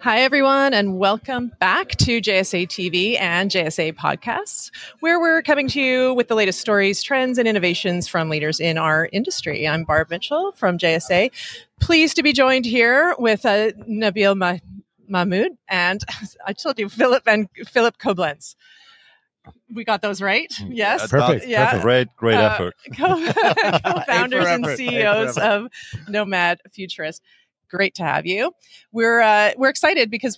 Hi, everyone, and welcome back to JSA TV and JSA Podcasts, where we're coming to you with the latest stories, trends, and innovations from leaders in our industry. I'm Barb Mitchell from JSA. Pleased to be joined here with Nabil Mahmoud and I told you, Philip Koblenz. We got those right? Yes. Perfect. Yeah. Perfect. Great effort. Co-founders and CEOs of Nomad Futurist. Great to have you. We're excited because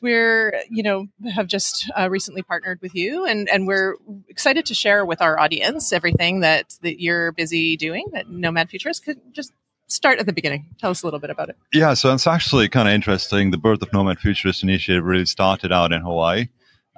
have just recently partnered with you, and we're excited to share with our audience everything that you're busy doing at Nomad Futurist. Could just start at the beginning. Tell us a little bit about it. Yeah, so it's actually kind of interesting. The birth of Nomad Futurist Initiative really started out in Hawaii.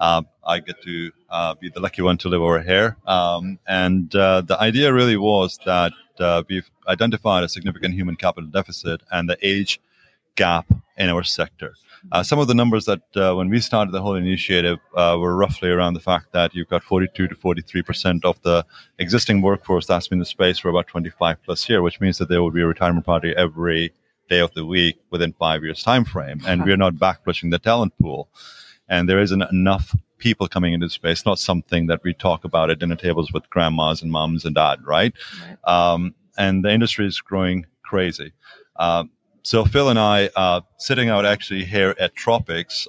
I get to be the lucky one to live over here. And the idea really was that we've identified a significant human capital deficit and the age gap in our sector. Some of the numbers that when we started the whole initiative were roughly around the fact that you've got 42 to 43% of the existing workforce that's been in the space for about 25 plus years, which means that there will be a retirement party every day of the week within 5 years time frame. And we're not backflushing the talent pool. And there isn't enough people coming into the space, not something that we talk about at dinner tables with grandmas and moms and dad, right? And the industry is growing crazy. So Phil and I, sitting out actually here at Tropics,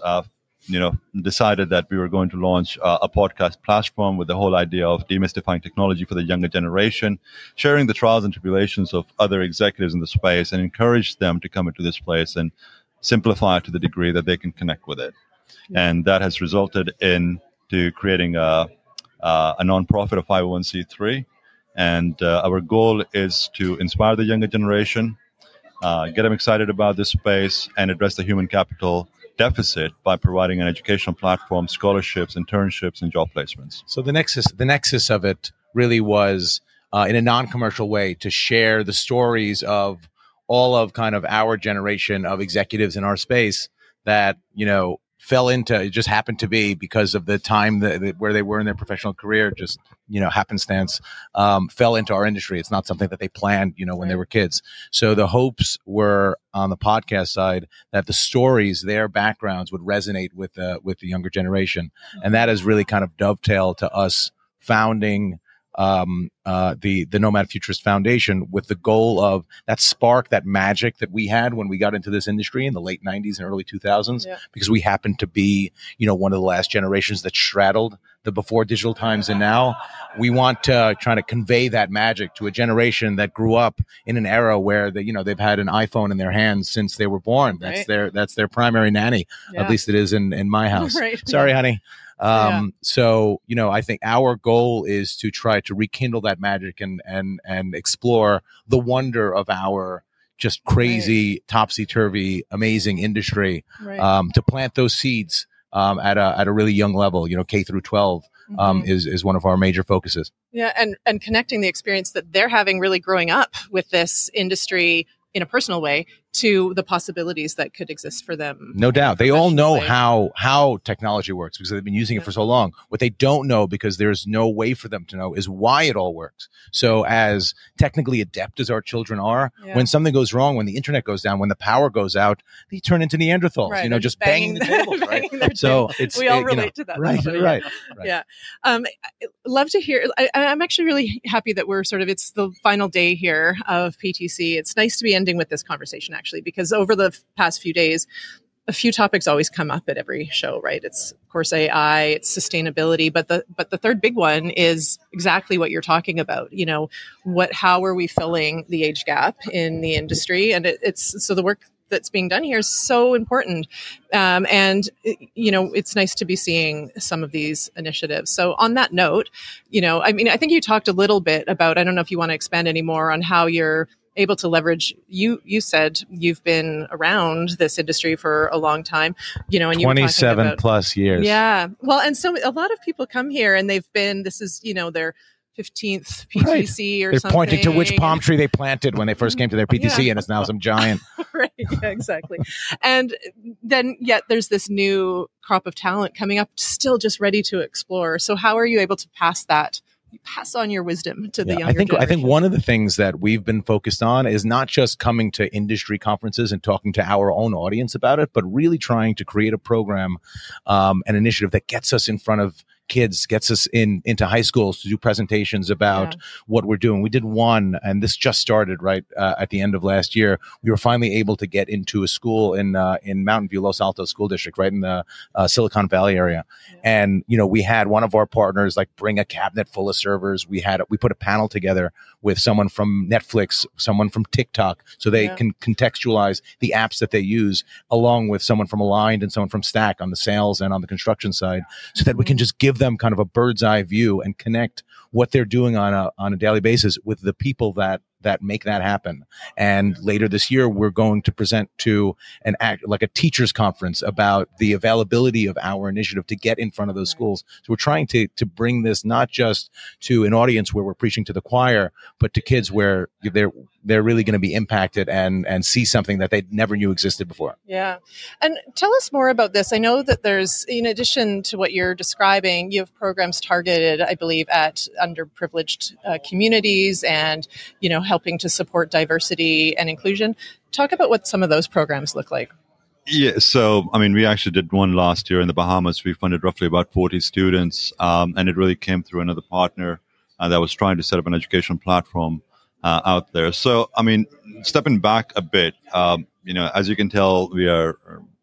decided that we were going to launch a podcast platform with the whole idea of demystifying technology for the younger generation, sharing the trials and tribulations of other executives in the space, and encourage them to come into this place and simplify it to the degree that they can connect with it. And that has resulted into creating a nonprofit, a 501c3. And our goal is to inspire the younger generation, get them excited about this space, and address the human capital deficit by providing an educational platform, scholarships, internships, and job placements. So the nexus of it really was in a non-commercial way to share the stories of all of kind of our generation of executives in our space that, fell into, it just happened to be because of the time where they were in their professional career, just, happenstance, fell into our industry. It's not something that they planned, when they were kids. So the hopes were on the podcast side that the stories, their backgrounds would resonate with the younger generation. And that has really kind of dovetailed to us founding the Nomad Futurist Foundation with the goal of that spark, that magic that we had when we got into this industry in the late 90s and early 2000s, because we happened to be, one of the last generations that straddled the before digital times and now. We want to try to convey that magic to a generation that grew up in an era where they've had an iPhone in their hands since they were born. That's their primary nanny. Yeah. At least it is in my house. Right. Sorry, honey. So, I think our goal is to try to rekindle that magic and explore the wonder of our just crazy, topsy-turvy, amazing industry, to plant those seeds, at a really young level, K through 12, is one of our major focuses. Yeah. And connecting the experience that they're having really growing up with this industry in a personal way to the possibilities that could exist for them. No doubt. They all know how technology works because they've been using it for so long. What they don't know, because there's no way for them to know, is why it all works. So as technically adept as our children are, when something goes wrong, when the internet goes down, when the power goes out, they turn into Neanderthals, just banging the tables. Right? So we all relate to that. Right. Yeah. Love to hear. I'm actually really happy that it's the final day here of PTC. It's nice to be ending with this conversation, actually, because over the past few days, a few topics always come up at every show, right? It's of course AI, it's sustainability, but the third big one is exactly what you're talking about. How are we filling the age gap in the industry? And it's so the work that's being done here is so important. It's nice to be seeing some of these initiatives. So on that note, I think you talked a little bit about, I don't know if you want to expand any more on how you're able to leverage, you said you've been around this industry for a long time, and you were 27 plus years. Yeah. Well, and so a lot of people come here and this is, their 15th PTC or They're something. They're pointing to which palm tree they planted when they first came to their PTC, and it's now some giant. Right. Yeah, exactly. And then yet there's this new crop of talent coming up, still just ready to explore. So how are you able to pass that pass on your wisdom to the younger I think generation? one of the things that we've been focused on is not just coming to industry conferences and talking to our own audience about it, but really trying to create a program, an initiative that gets us in front of kids, gets us into high schools to do presentations about what we're doing. We did one, and this just started right at the end of last year. We were finally able to get into a school in Mountain View, Los Altos School District, right in the Silicon Valley area. And we had one of our partners like bring a cabinet full of servers. We put a panel together with someone from Netflix, someone from TikTok, so they can contextualize the apps that they use, along with someone from Aligned and someone from Stack on the sales and on the construction side, so that we can just give them kind of a bird's eye view and connect what they're doing on a daily basis with the people that make that happen. And later this year, we're going to present to a teachers conference about the availability of our initiative to get in front of those schools. So we're trying to bring this not just to an audience where we're preaching to the choir, but to kids where they're really going to be impacted and see something that they never knew existed before. Yeah. And tell us more about this. I know that there's, in addition to what you're describing, you have programs targeted, I believe, at underprivileged communities and, helping to support diversity and inclusion. Talk about what some of those programs look like. Yeah, so, we actually did one last year in the Bahamas. We funded roughly about 40 students, and it really came through another partner that was trying to set up an educational platform out there. So, stepping back a bit, as you can tell, we are,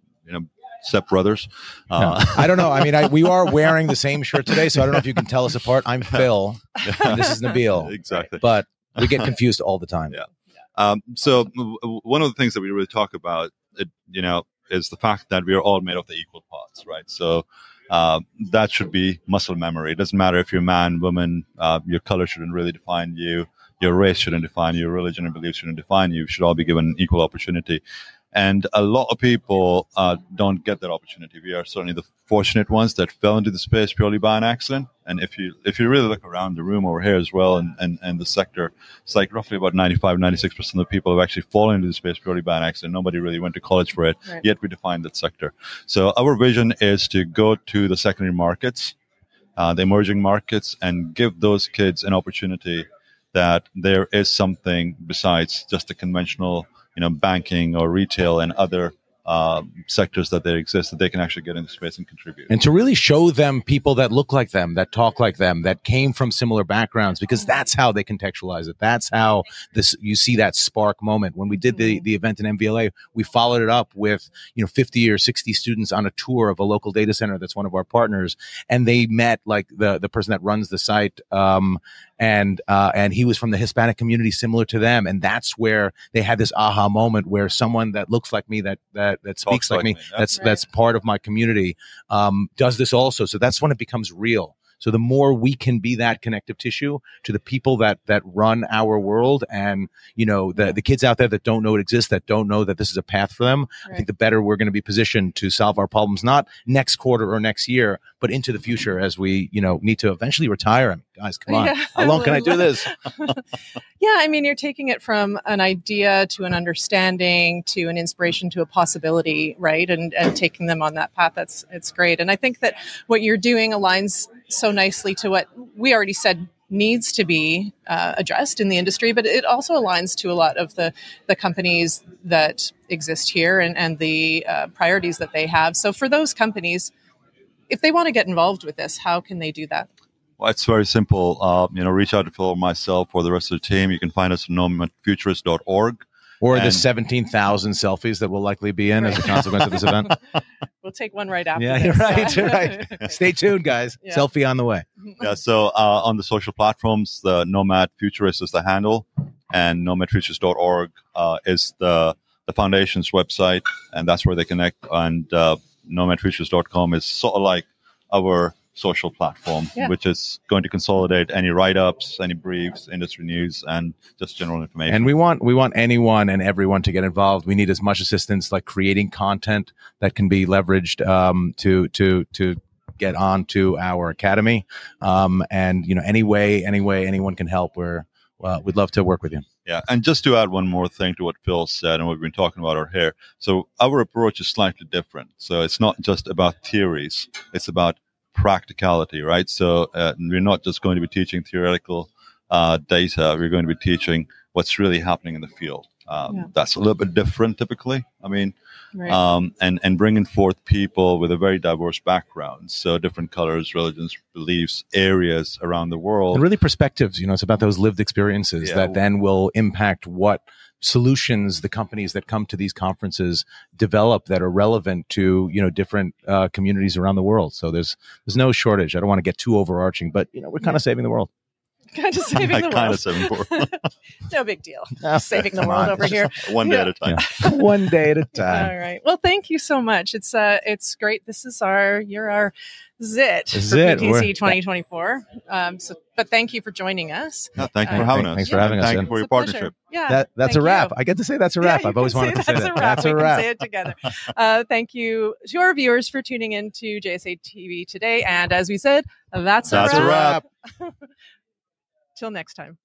step brothers. I don't know. We are wearing the same shirt today, so I don't know if you can tell us apart. I'm Phil, and this is Nabil. Exactly. But we get confused all the time. Yeah. So one of the things that we really talk about, is the fact that we are all made of the equal parts, right? So that should be muscle memory. It doesn't matter if you're man, woman, your color shouldn't really define you. Your race shouldn't define you. Your religion and beliefs shouldn't define you. You should all be given equal opportunity. And a lot of people don't get that opportunity. We are certainly the fortunate ones that fell into the space purely by an accident. And if you really look around the room over here as well and the sector, it's like roughly about 96% of the people have actually fallen into the space purely by an accident. Nobody really went to college for it, yet we defined that sector. So our vision is to go to the secondary markets, the emerging markets, and give those kids an opportunity that there is something besides just the conventional banking or retail and other sectors that they exist that they can actually get into space and contribute. And to really show them people that look like them, that talk like them, that came from similar backgrounds, because that's how they contextualize it. That's how you see that spark moment. When we did the event in MVLA, we followed it up with 50 or 60 students on a tour of a local data center that's one of our partners, and they met like the person that runs the site, and he was from the Hispanic community, similar to them, and that's where they had this aha moment where someone that looks like me, that speaks like me, that's part of my community, does this also. So that's when it becomes real. So the more we can be that connective tissue to the people that run our world, and the kids out there that don't know it exists, that don't know that this is a path for them, I think the better we're going to be positioned to solve our problems, not next quarter or next year, but into the future as we need to eventually retire. I mean, guys, come on, how long can I do this? Yeah, you're taking it from an idea to an understanding to an inspiration to a possibility, right? And taking them on that path. It's great. And I think that what you're doing aligns so nicely to what we already said needs to be addressed in the industry, but it also aligns to a lot of the companies that exist here and the priorities that they have. So for those companies, if they want to get involved with this, how can they do that? Well, it's very simple. Reach out to Phil or myself or the rest of the team. You can find us at nomadfuturist.org. Or the 17,000 selfies that we'll likely be in as a consequence of this event. We'll take one right after this. You're right. Stay tuned, guys. Yeah. Selfie on the way. Yeah, so on the social platforms, the Nomad Futurist is the handle, and nomadfuturist.org is the foundation's website, and that's where they connect. And nomadfuturist.com is sort of like our social platform, which is going to consolidate any write-ups, any briefs, industry news, and just general information. And we want anyone and everyone to get involved. We need as much assistance, like creating content that can be leveraged to get onto our academy. And any way anyone can help, we'd love to work with you. Yeah, and just to add one more thing to what Phil said and what we've been talking about out here. So our approach is slightly different. So it's not just about theories; it's about practicality, right? So we're not just going to be teaching theoretical data. We're going to be teaching what's really happening in the field. That's a little bit different typically. I mean, right. And bringing forth people with a very diverse background. So different colors, religions, beliefs, areas around the world. And really perspectives, it's about those lived experiences that then will impact what solutions the companies that come to these conferences develop that are relevant to, different communities around the world. So there's no shortage. I don't want to get too overarching, but, we're kind of saving the world. Kind of saving the world. Kind of saving the world. No big deal. Saving the world over here. One day at a time. Yeah. One day at a time. All right. Well, thank you so much. It's great. This is you're our zit for PTC 2024. But thank you for joining us. No, thank you for having us. Thanks for having us. Thank you for your partnership. Yeah, that's a wrap. I get to say that's a wrap. I've always wanted to say that. That's a wrap. We can say it together. Thank you to our viewers for tuning in to JSA TV today. And as we said, that's a wrap. Till next time.